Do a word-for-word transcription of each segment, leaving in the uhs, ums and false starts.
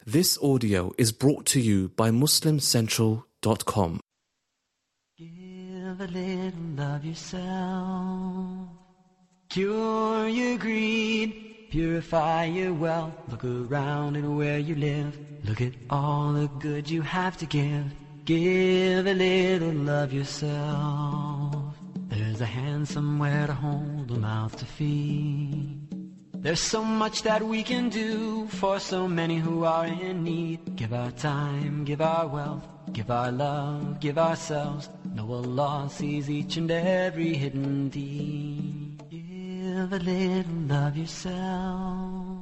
This audio is brought to you by Muslim Central dot com. Give a little of yourself, cure your greed, purify your wealth. Look around and where you live, look at all the good you have to give. Give a little of yourself. There's a hand somewhere to hold, a mouth to feed. There's so much that we can do for so many who are in need. Give our time, give our wealth, give our love, give ourselves. Know Allah sees each and every hidden deed. Give a little of yourself,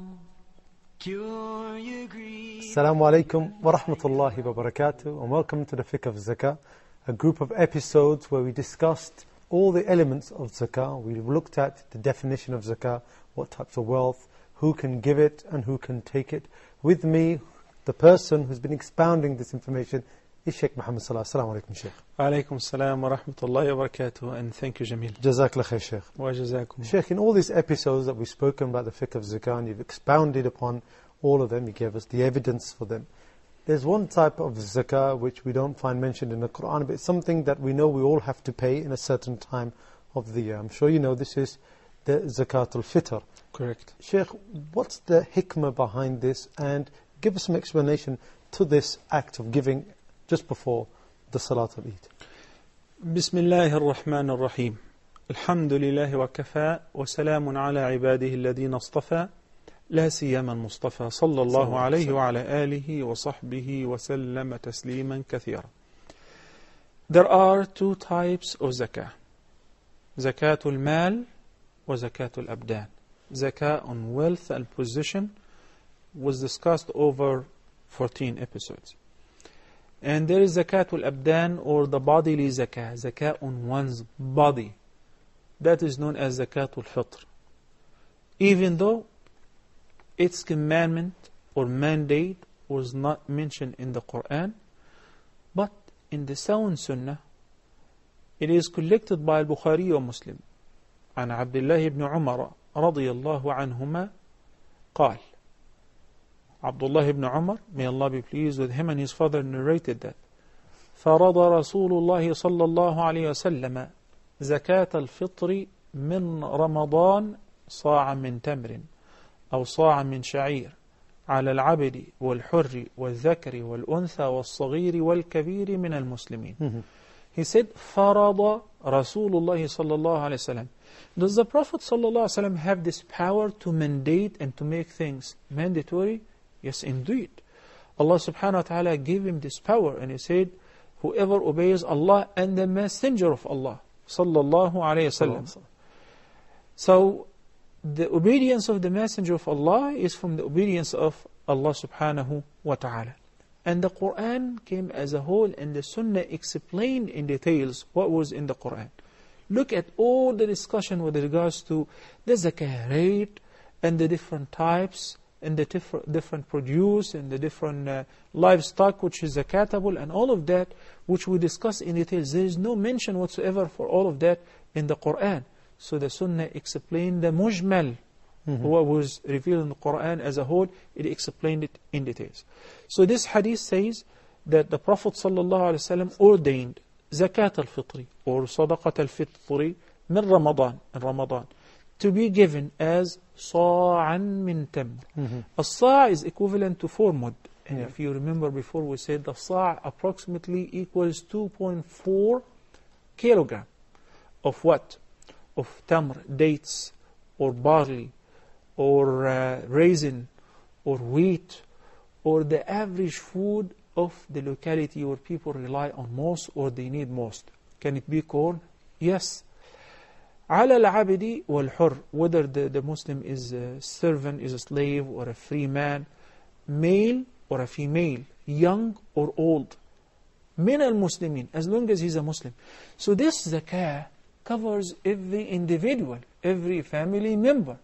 cure your greed. Assalamu alaikum wa rahmatullahi wa barakatuh, and welcome to the Fiqh of Zakah, a group of episodes where we discussed all the elements of Zakah. We looked at the definition of Zakah, what types of wealth, who can give it and who can take it. With me, the person who's been expounding this information is Sheikh Muhammad Salah. Assalamu alaikum, Sheikh. Alaikum salam wa rahmatullahi wa barakatuh, and thank you, Jamil. Jazakallah khair, Sheikh. Wa jazakum. Sheikh, in all these episodes that we've spoken about the fiqh of Zakah, and you've expounded upon all of them, you gave us the evidence for them. There's one type of Zakah which we don't find mentioned in the Quran, but it's something that we know we all have to pay in a certain time of the year. I'm sure you know this is the Zakatul Fitr. Correct. Sheikh, what's the hikmah behind this? And give us some explanation to this act of giving just before the Salat al-Eid. Bismillahir Rahmanir Rahim. Alhamdulillahi wa kafa wa salamun ala ibadihi alladhina istafa la siyama al-Mustafa sallallahu alayhi wa ala alihi wa sahbihi wa sallama tasliman kathira. There are two types of zakah. Zakatul mal wa zakatul abdan. Zakah on wealth and possession was discussed over fourteen episodes. And there is zakatul abdan, or the bodily zakah, zakah on one's body. That is known as zakatul fitr. Even though its commandment or mandate was not mentioned in the Quran, but in the sound sunnah, it is collected by Bukhari or Muslim. عن عبد الله بن عمر رضي الله عنهما قال, Abdullah ibn Umar, may Allah be pleased with him, and his father narrated that فرض رسول الله صلى الله عليه وسلم زكاة الفطر من رمضان صاع من تمر أو صاع من شعير على العبد والحر والذكر والأنثى والصغير والكبير من المسلمين. Mm-hmm. He said فرض رسول الله صلى الله عليه وسلم. Does the Prophet صلى الله عليه وسلم have this power to mandate and to make things mandatory? Yes, indeed. Allah subhanahu wa ta'ala gave him this power, and he said, whoever obeys Allah and the messenger of Allah sallallahu alayhi wasallam. So the obedience of the messenger of Allah is from the obedience of Allah subhanahu wa ta'ala. And the Quran came as a whole, and the Sunnah explained in details what was in the Quran. Look at all the discussion with regards to the zakah rate and the different types and the different, different produce and the different uh, livestock which is zakatable, and all of that which we discuss in details. There is no mention whatsoever for all of that in the Quran. So the Sunnah explained the mujmal, mm-hmm. what was revealed in the Quran as a whole. It explained it in details. So this hadith says that the Prophet ﷺ ordained zakat al-fitri, or sadaqat al-fitri, min Ramadan, in Ramadan, to be given as sa'an min tamr. Mm-hmm. A sa' is equivalent to four mud. And yeah. if you remember before, we said the sa' approximately equals two point four kilogram of what? Of tamr, dates, or barley, or uh, raisin, or wheat, or the average food of the locality where people rely on most or they need most. Can it be corn? Yes. على العبد والحر, whether the, the Muslim is a servant, is a slave, or a free man, male or a female, young or old, من المسلمين, as long as he's a Muslim. So this zakah covers every individual, every family member.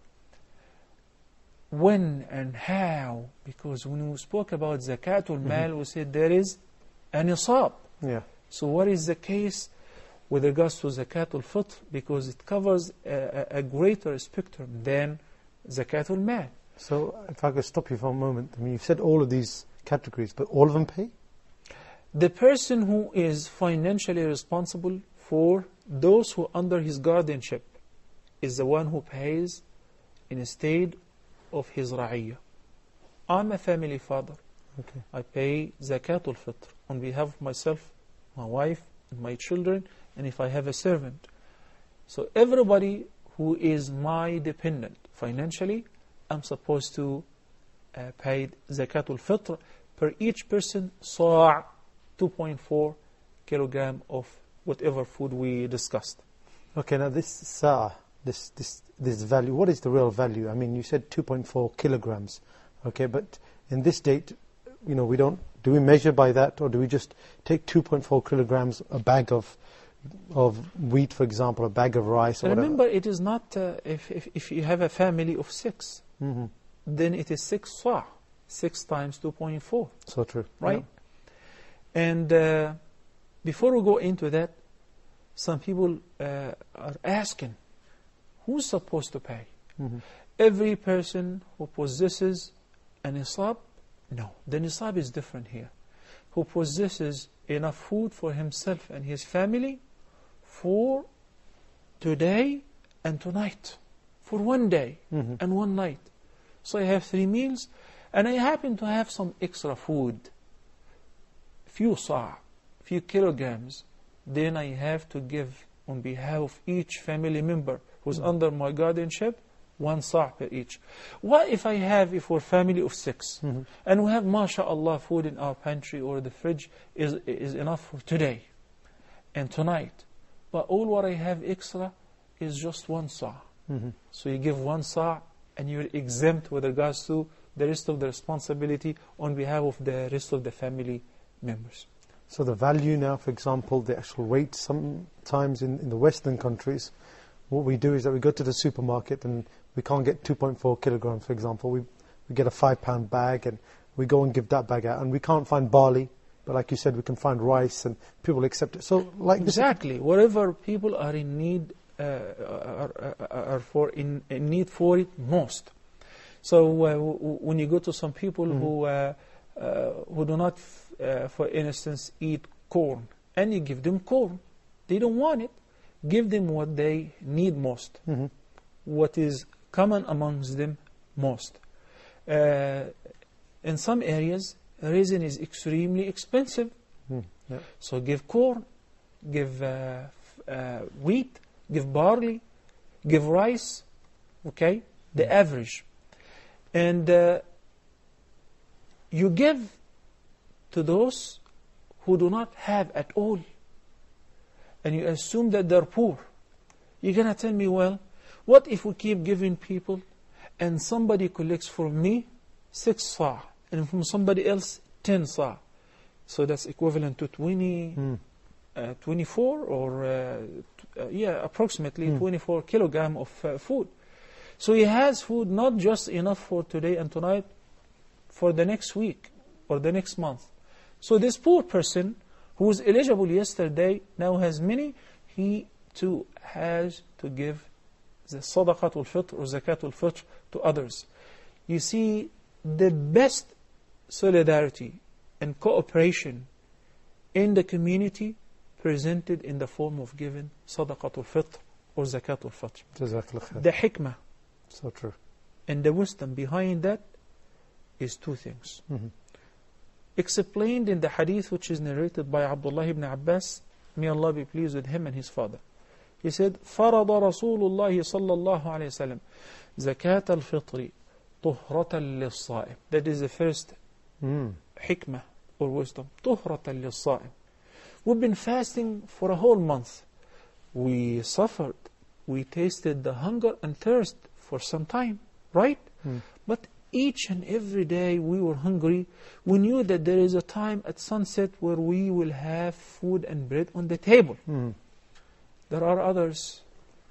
When and how? Because when we spoke about zakatul mal, mm-hmm. we said there is a nisab. Yeah. So what is the case with regards to zakatul fitr? Because it covers a, a greater spectrum than zakatul mal. So if I could stop you for a moment. I mean, you've said all of these categories, but all of them pay? The person who is financially responsible for those who are under his guardianship is the one who pays instead of his ra'iyah. I'm a family father. Okay. I pay zakatul fitr on behalf of myself, my wife, and my children, and if I have a servant. So everybody who is my dependent financially, I'm supposed to uh, pay zakatul fitr per each person, sa' two point four kilogram of whatever food we discussed. Okay, now this sa', this, this, this value, what is the real value? I mean, you said two point four kilograms. Okay, but in this date, you know, we don't, do we measure by that, or do we just take two point four kilograms, a bag of of wheat, for example, a bag of rice, or whatever? Remember, it is not, uh, if, if, if you have a family of six, Mm-hmm. then it is six sa', six times two point four. So true. Right? And uh, before we go into that, some people uh, are asking, who's supposed to pay? Mm-hmm. Every person who possesses a nisab? No, the nisab is different here. Who possesses enough food for himself and his family for today and tonight, for one day Mm-hmm. and one night. So I have three meals, and I happen to have some extra food, few sa', few kilograms. Then I have to give on behalf of each family member who's Mm-hmm. under my guardianship, one sa' per each. What if I have, if we're a family of six, Mm-hmm. and we have, mashallah, food in our pantry or the fridge is, is enough for today and tonight, but all what I have extra is just one sa'. Mm-hmm. So you give one sa', and you're exempt with regards to the rest of the responsibility on behalf of the rest of the family members. So the value now, for example, the actual weight, sometimes in, in the Western countries, what we do is that we go to the supermarket and we can't get two point four kilograms, for example. We, we get a five pound bag and we go and give that bag out. And we can't find barley, but like you said, we can find rice and people accept it. So like Exactly. Whatever people are in need, uh, are, are, are for in, in need for it most. So uh, w w when you go to some people Mm-hmm. who uh, uh, who do not, uh, for instance, eat corn, and you give them corn, they don't want it. Give them what they need most, Mm-hmm. what is common amongst them most. Uh, in some areas, raisin is extremely expensive, Mm, yeah. so give corn, give uh, f- uh, wheat, give barley, give rice, okay, the average. And uh, you give to those who do not have at all, and you assume that they're poor. You're going to tell me, well, what if we keep giving people and somebody collects from me six sa' and from somebody else ten sa'? So that's equivalent to twenty, Mm. uh, twenty-four or, uh, t- uh, yeah, approximately Mm. twenty-four kilogram of uh, food. So he has food not just enough for today and tonight, for the next week or the next month. So this poor person who was eligible yesterday now has many, he too has to give the sadaqatul fitr or zakatul fitr to others. You see, the best solidarity and cooperation in the community presented in the form of giving sadaqatul fitr or zakatul fitr. Jazakallah khair. The hikmah So true. and the wisdom behind that is two things. Mm-hmm. Explained in the hadith which is narrated by Abdullah ibn Abbas, may Allah be pleased with him and his father. He said, فرض رسول الله صلى الله عليه وسلم زكاة الفطر طهرة للصائم. That is the first Mm. hikmah or wisdom. طهرة للصائم. We've been fasting for a whole month. We suffered. We tasted the hunger and thirst for some time, right? Mm. But each and every day we were hungry. We knew that there is a time at sunset where we will have food and bread on the table. Mm. There are others,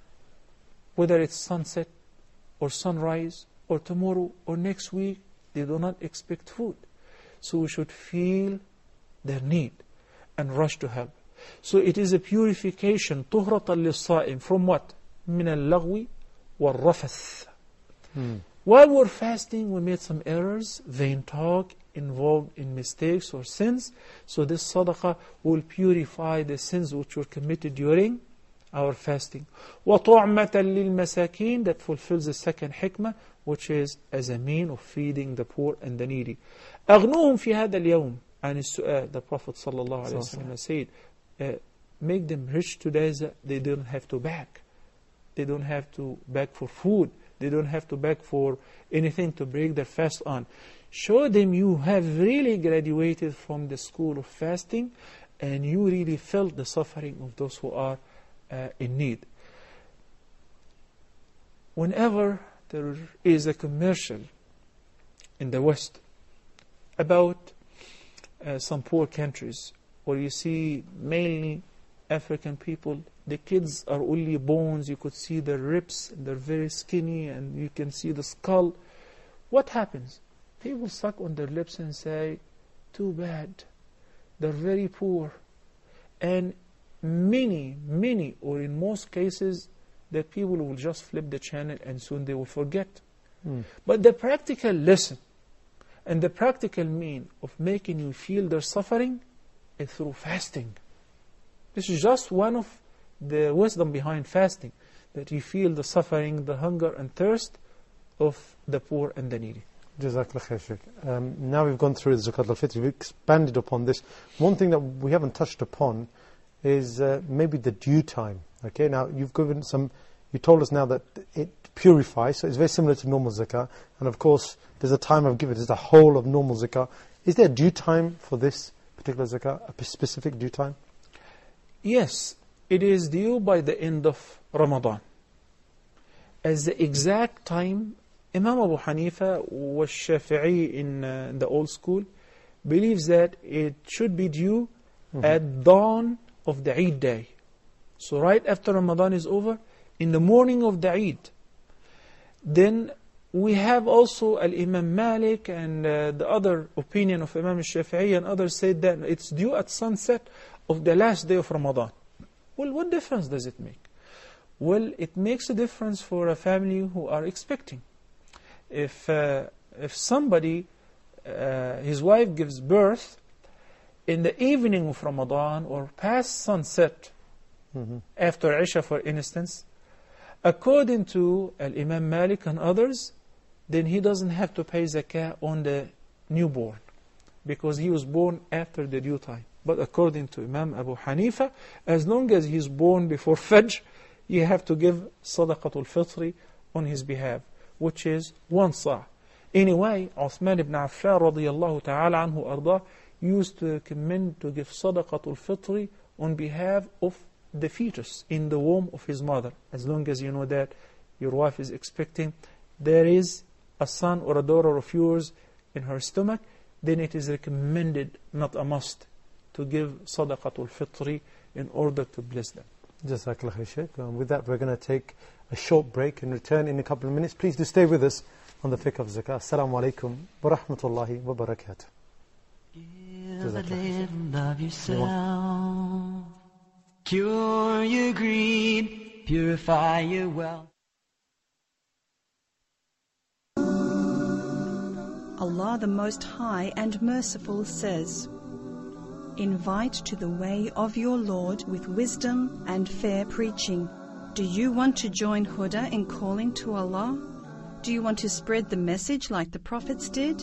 whether it's sunset or sunrise or tomorrow or next week, they do not expect food. So we should feel their need and rush to help. So it is a purification, طهرة للصائم, from what? من اللغو والرفث. Mm. While we're fasting, we made some errors, vain talk, involved in mistakes or sins. So this sadaqah will purify the sins which were committed during our fasting. وَطُعْمَةً لِلْمَسَاكِينَ, that fulfills the second hikmah, which is as a mean of feeding the poor and the needy. أَغْنُوهُمْ فِي هَذَا الْيَوْمِ عن السؤال. The Prophet ﷺ said, uh, make them rich today that they don't have to beg. They don't have to beg for food. They don't have to beg for anything to break their fast on. Show them you have really graduated from the school of fasting and you really felt the suffering of those who are uh, in need. Whenever there is a commercial in the West about uh, some poor countries where you see mainly African people, the kids are only bones, you could see their ribs, they're very skinny and you can see the skull. What happens? People suck on their lips and say, too bad, they're very poor. And many, many, or in most cases, the people will just flip the channel and soon they will forget. Mm. But the practical lesson and the practical mean of making you feel their suffering is through fasting. This is just one of the wisdom behind fasting, that you feel the suffering, the hunger and thirst of the poor and the needy. Jazakallah khair, Shaykh. Um, now we've gone through the Zakat al-Fitr, we've expanded upon this. One thing that we haven't touched upon is uh, maybe the due time. Okay, now you've given some, you told us now that it purifies, so it's very similar to normal zakah. And of course, there's a time of giving, there's the whole of normal zakah. Is there a due time for this particular zakah, a specific due time? Yes, it is due by the end of Ramadan. As the exact time, Imam Abu Hanifa was Shafi'i in uh, the old school, believes that it should be due mm-hmm. at dawn of the Eid day. So right after Ramadan is over, in the morning of the Eid. Then we have also Al-Imam Malik and uh, the other opinion of Imam Shafi'i and others said that it's due at sunset of the last day of Ramadan. Well, what difference does it make? Well, it makes a difference for a family who are expecting. If uh, if somebody, uh, his wife gives birth in the evening of Ramadan or past sunset, mm-hmm. after Isha for instance, according to Al-Imam Malik and others, then he doesn't have to pay zakah on the newborn because he was born after the due time. But according to Imam Abu Hanifa, as long as he's born before Fajr, you have to give Sadaqatul Fitri on his behalf, which is one sa'. Anyway, Uthman ibn Affan radiyallahu ta'ala anhu arda used to recommend to give Sadaqatul Fitri on behalf of the fetus in the womb of his mother. As long as you know that your wife is expecting, there is a son or a daughter of yours in her stomach, then it is recommended, not a must, to give Sadaqatul Fitri in order to bless them. Jazakallah khair, Shaykh. Um, with that, we're going to take a short break and return in a couple of minutes. Please do stay with us on the Fiqh of Zakah. Assalamu alaikum wa rahmatullahi wa barakatuh. Give a little of yourself, cure your greed, purify your wealth. Allah the Most High and Merciful says, invite to the way of your Lord with wisdom and fair preaching. Do you want to join Huda in calling to Allah? Do you want to spread the message like the prophets did?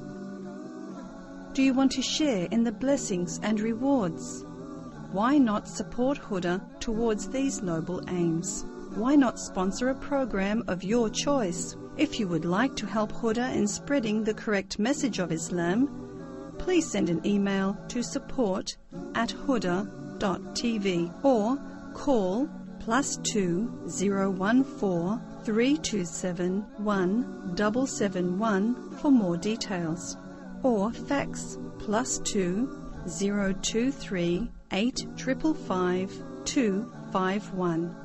Do you want to share in the blessings and rewards? Why not support Huda towards these noble aims? Why not sponsor a program of your choice? If you would like to help Huda in spreading the correct message of Islam, please send an email to support at huda dot t v or call plus two zero one four three two seven one double seven one for more details, or fax plus two zero two three eight triple five two five one.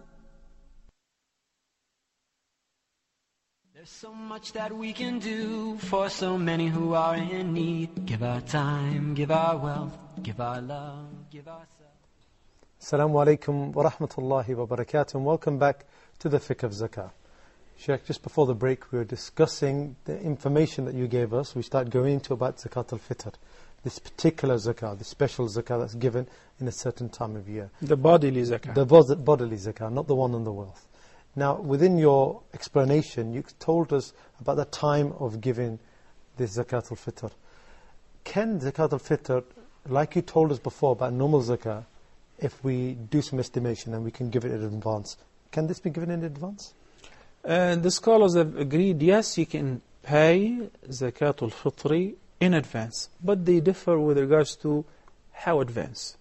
There's so much that we can do for so many who are in need. Give our time, give our wealth, give our love, give ourselves. Assalamu alaikum wa rahmatullahi wa barakatuh, and welcome back to the Fiqh of Zakah. Sheikh, just before the break, we were discussing the information that you gave us. We started going into about Zakat al-Fitr, this particular zakah, the special zakah that's given in a certain time of year. The bodily zakah. The bod- bodily zakah, not the one on the wealth. Now, within your explanation, you told us about the time of giving this Zakat al-Fitr. Can Zakat al-Fitr, like you told us before about normal zakah, if we do some estimation and we can give it in advance, can this be given in advance? And the scholars have agreed, yes, you can pay Zakat al-Fitr in advance, but they differ with regards to how advance.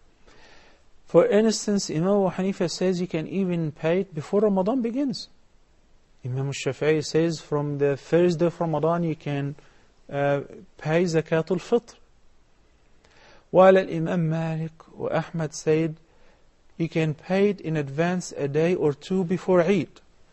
For instance, Imam Abu Hanifa says you can even pay it before Ramadan begins. Imam al-Shafi'i says from the first day of Ramadan you can uh, pay Zakat al-Fitr. While Imam Malik or Ahmad said you can pay it in advance a day or two before Eid.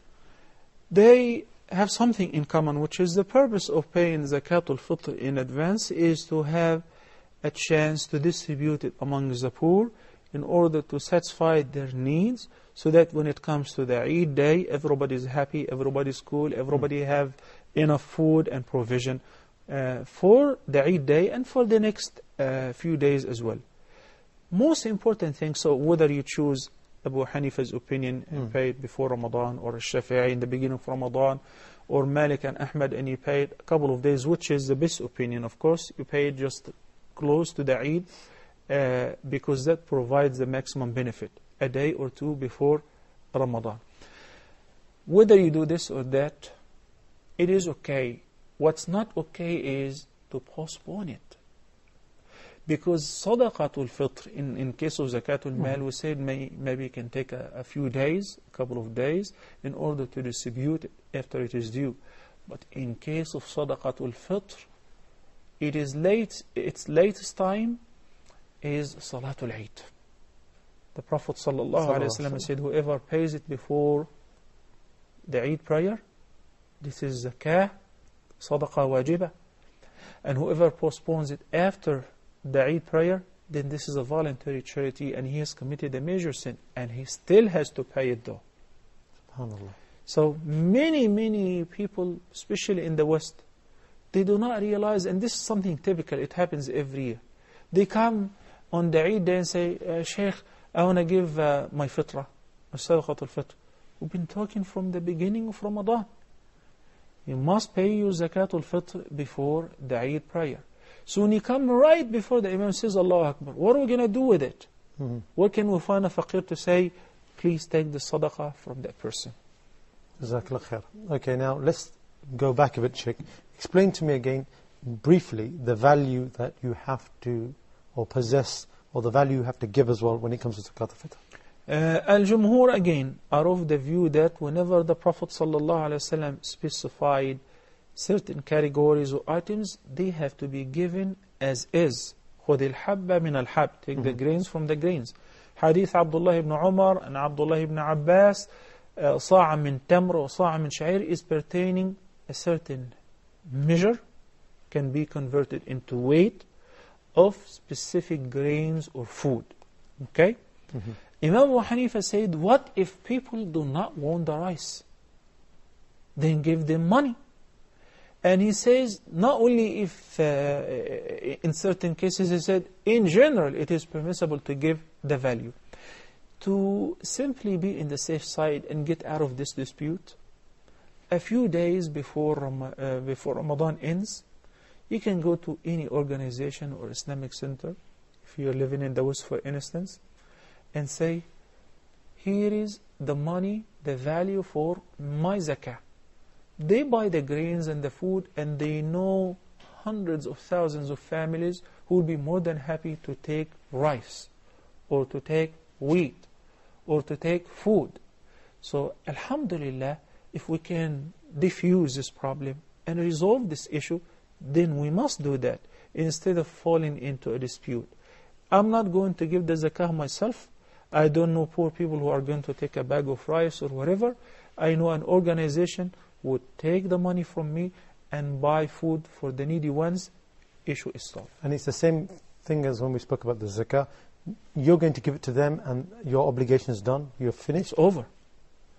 They have something in common, which is the purpose of paying Zakat al-Fitr in advance is to have a chance to distribute it among the poor in order to satisfy their needs, so that when it comes to the Eid day, everybody is happy, everybody is cool, everybody mm. have enough food and provision uh, for the Eid day and for the next uh, few days as well. Most important thing, so whether you choose Abu Hanifa's opinion and mm. pay it before Ramadan, or Shafi'i in the beginning of Ramadan, or Malik and Ahmad and you pay it a couple of days, which is the best opinion, of course. You pay it just close to the Eid, uh, because that provides the maximum benefit, a day or two before Ramadan. Whether you do this or that, it is okay. What's not okay is to postpone it. Because Sadaqatul Fitr, in, in case of Zakatul Mal, we said may, maybe you can take a, a few days, a couple of days, in order to distribute it after it is due. But in case of Sadaqatul Fitr, it is late, its latest time is Salatul Eid. The Prophet ﷺ said, whoever pays it before the Eid prayer, this is Zakah, Sadaqah wajibah. And whoever postpones it after the Eid prayer, then this is a voluntary charity and he has committed a major sin, and he still has to pay it though. SubhanAllah. So many, many people, especially in the West, they do not realize, and this is something typical, it happens every year. They come on the Eid day and say, uh, Sheikh, I want to give uh, my fitrah, Sadaqat al-Fitr. We've been talking from the beginning of Ramadan. You must pay your Zakat al-Fitr before the Eid prayer. So when you come right before the Imam says, Allahu Akbar, what are we going to do with it? Mm-hmm. Where can we find a faqir to say, please take the sadaqah from that person? Jazakallah khair. Okay, now let's go back a bit, Sheikh. Explain to me again, briefly, the value that you have to, or possess, or the value you have to give as well when it comes to Zakat al-Fitr. Uh, Al-Jumhur again are of the view that whenever the Prophet ﷺ specified certain categories or items, they have to be given as is. خُذِ الْحَبَّ مِنَ الْحَبِّ. Take mm-hmm. the grains from the grains. Hadith Abdullah ibn Umar and Abdullah ibn Abbas, صَاعًا مِنْ تَمْرَ وَصَاعًا مِنْ شَعِيرٍ is pertaining a certain measure, can be converted into weight of specific grains or food. Okay? Mm-hmm. Imam Abu Hanifa said, what if people do not want the rice? Then give them money. And he says, not only if, uh, in certain cases, he said, in general, it is permissible to give the value. To simply be in the safe side and get out of this dispute, a few days before, uh, before Ramadan ends, you can go to any organization or Islamic center, if you're living in the West, for instance, and say, here is the money, the value for my zakah. They buy the grains and the food, and they know hundreds of thousands of families who will be more than happy to take rice, or to take wheat, or to take food. So, alhamdulillah, if we can diffuse this problem and resolve this issue, then we must do that, instead of falling into a dispute. I'm not going to give the zakah myself. I don't know poor people who are going to take a bag of rice or whatever. I know an organization would take the money from me and buy food for the needy ones. Issue is solved. And it's the same thing as when we spoke about the zakah. You're going to give it to them and your obligation is done. You're finished. It's over.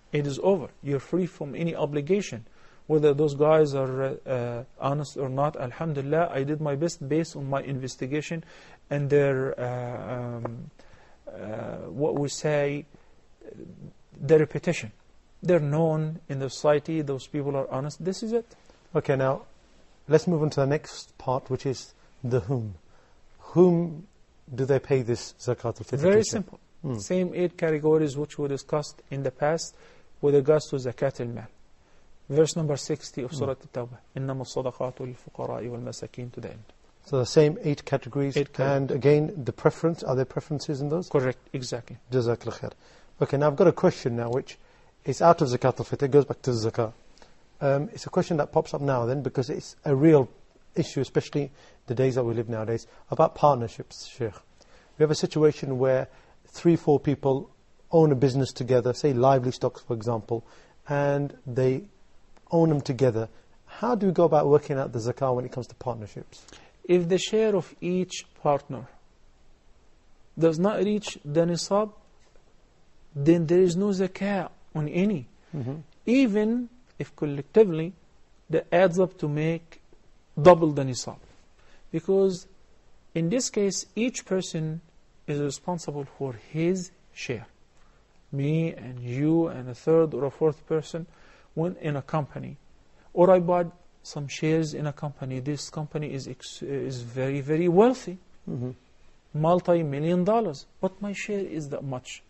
it is over. You're free from any obligation. Whether those guys are uh, uh, honest or not, alhamdulillah, I did my best based on my investigation and their, uh, um, uh, what we say, their reputation. They're known in the society, those people are honest, this is it. Okay, now, let's move on to the next part, which is the whom. Whom do they pay this zakat al-fitr? Very simple. Mm. Same eight categories which we discussed in the past with regards to zakat al-mal. Verse number sixty of Surah mm. At-Tawbah. إِنَّمَا الصَّدَقَاتُ لِلْفُقَرَاءِ وَالْمَسَاكِينِ to the end. So the same eight categories. Eight categories. And again, the preference, are there preferences in those? Correct, exactly. Jazakallah khair. Okay, now I've got a question now which is out of zakat al-fitr, it goes back to the zakah. Um, it's a question that pops up now then because it's a real issue, especially the days that we live nowadays, about partnerships, Sheikh. We have a situation where three, four people own a business together, say lively stocks for example, and they own them together. How do we go about working out the zakah when it comes to partnerships? If the share of each partner does not reach the nisab, then there is no zakah on any. Mm-hmm. Even if collectively that adds up to make double the nisab. Because in this case, each person is responsible for his share. Me and you and a third or a fourth person went in a company. Or I bought some shares in a company. This company is ex is very, very wealthy. Mm-hmm. Multi-million dollars. But my share is that much.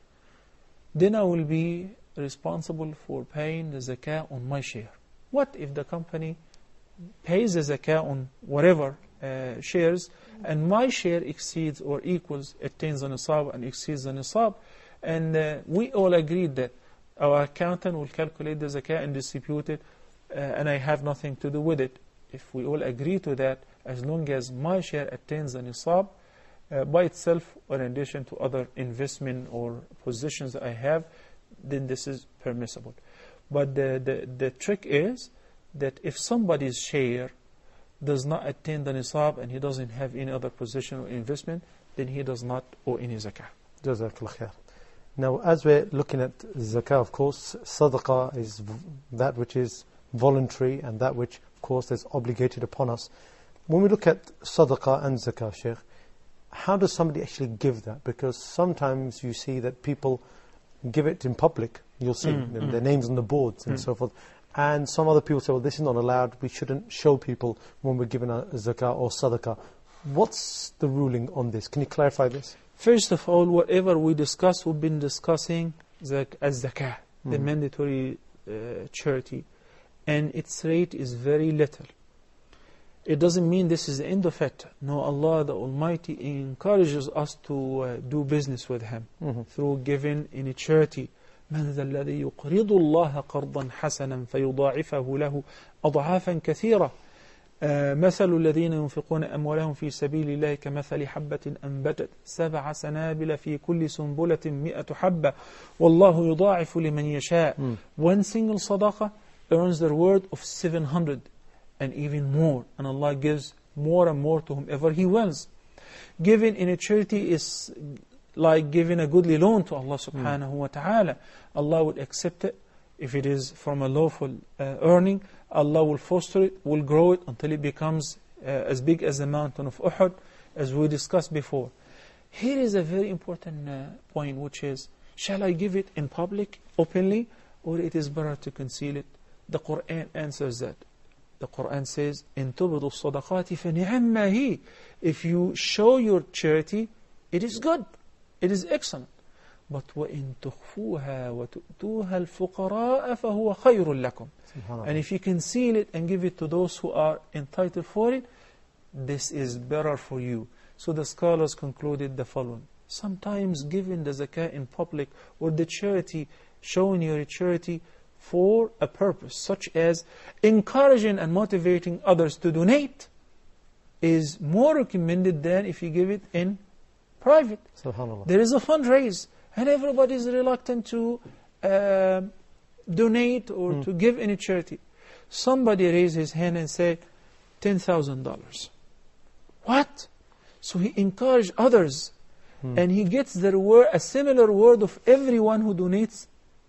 Then I will be responsible for paying the zakah on my share. What if the company pays the zakah on whatever uh, shares, and my share exceeds or equals, attains the nisab and exceeds the nisab, and uh, we all agreed that our accountant will calculate the zakah and distribute it, uh, and I have nothing to do with it. If we all agree to that, as long as my share attains the nisab uh, by itself, or in addition to other investment or positions that I have, then this is permissible. But the, the, the trick is that if somebody's share does not attain the nisab and he doesn't have any other position or investment, then he does not owe any zakah. Jazakallah khair. Now, as we're looking at zakah, of course, sadaqah is that which is voluntary and that which, of course, is obligated upon us. When we look at sadaqah and zakah, Sheikh, how does somebody actually give that? Because sometimes you see that people give it in public. You'll see mm, their, mm. their names on the boards and mm. so forth. And some other people say, well, this is not allowed. We shouldn't show people when we're giving a zakah or sadaqah. What's the ruling on this? Can you clarify this? First of all, whatever we discuss, we've been discussing zak as zakah, mm. the mandatory uh, charity. And its rate is very little. It doesn't mean this is the end of it. No, Allah the Almighty encourages us to uh, do business with Him mm-hmm. through giving in a charity. من ذا الذي يقرض الله قرضا حسنا فيضاعفه له أضعافا كثيرة مثل الذين ينفقون أموالهم في سبيل الله كمثل حبة أنبتت سبع سنابل في كل سنبلة مئة حبة والله يضاعف لمن يشاء. mm. One single sadaqah earns the reward of seven hundred and even more, and Allah gives more and more to whomever He wills. Giving in a charity is like giving a goodly loan to Allah subhanahu mm. wa ta'ala. Allah would accept it if it is from a lawful uh, earning. Allah will foster it, will grow it until it becomes uh, as big as the mountain of Uhud, as we discussed before. Here is a very important uh, point, which is, shall I give it in public, openly, or it is better to conceal it? The Quran answers that. The Quran says, إِن تُبْدُوا الصَّدَقَاتِ فَنِعَمَّ هِي. If you show your charity, it is good. It is excellent. But وَإِن تُخْفُوهَا وَتُؤْتُوهَا الْفُقَرَاءَ فَهُوَ خَيْرٌ لَكُمْ. And if you conceal it and give it to those who are entitled for it, this is better for you. So the scholars concluded the following. Sometimes giving the zakah in public or the charity, showing your charity for a purpose, such as encouraging and motivating others to donate, is more recommended than if you give it in private. Subhanallah. There is a fundraise, and everybody is reluctant to uh, donate or mm. to give any charity. Somebody raise his hand and say, ten thousand dollars. What? So he encouraged others, mm. and he gets the reward, a similar reward of everyone who donates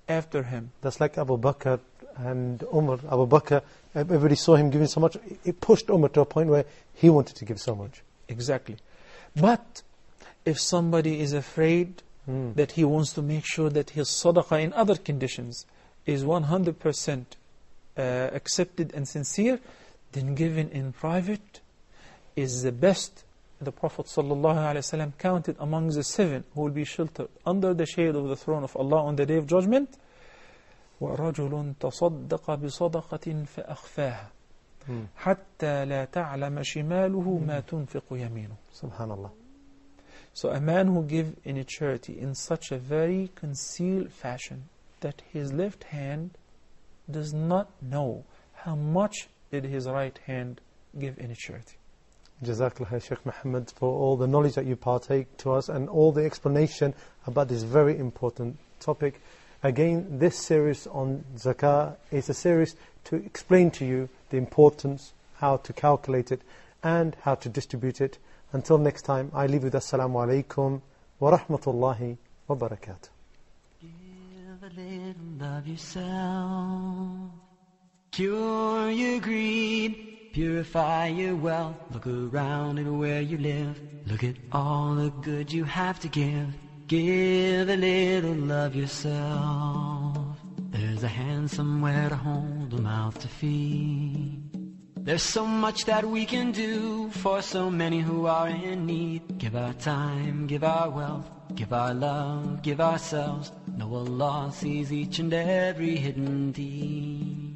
after him. That's like Abu Bakr and Umar. Abu Bakr, everybody saw him giving so much, it pushed Umar to a point where he wanted to give so much. Exactly. But if somebody is afraid mm. that he wants to make sure that his sadaqah in other conditions is one hundred percent uh, accepted and sincere, then given in private is the best. The Prophet ﷺ counted among the seven who will be sheltered under the shade of the throne of Allah on the Day of Judgment. وَرَجُلٌ تَصَدَّقَ بِصَدَقَةٍ فَأَخْفَاهَا حَتَّى لَا تَعْلَمَ شِمَالُهُ مَا تُنْفِقُ يَمِينُهُ. Subhanallah. So a man who gives in a charity in such a very concealed fashion that his left hand does not know how much did his right hand give in a charity. Jazakallah Shaykh Muhammad for all the knowledge that you partake to us and all the explanation about this very important topic. Again, this series on zakah is a series to explain to you the importance, how to calculate it and how to distribute it. Until next time, I leave with Assalamu alaikum wa rahmatullahi wa barakatuh. Give a little of yourself, cure your greed, purify your wealth. Look around at where you live, look at all the good you have to give. Give a little of yourself. There's a hand somewhere to hold, a mouth to feed. There's so much that we can do for so many who are in need. Give our time, give our wealth, give our love, give ourselves. Know Allah sees each and every hidden deed.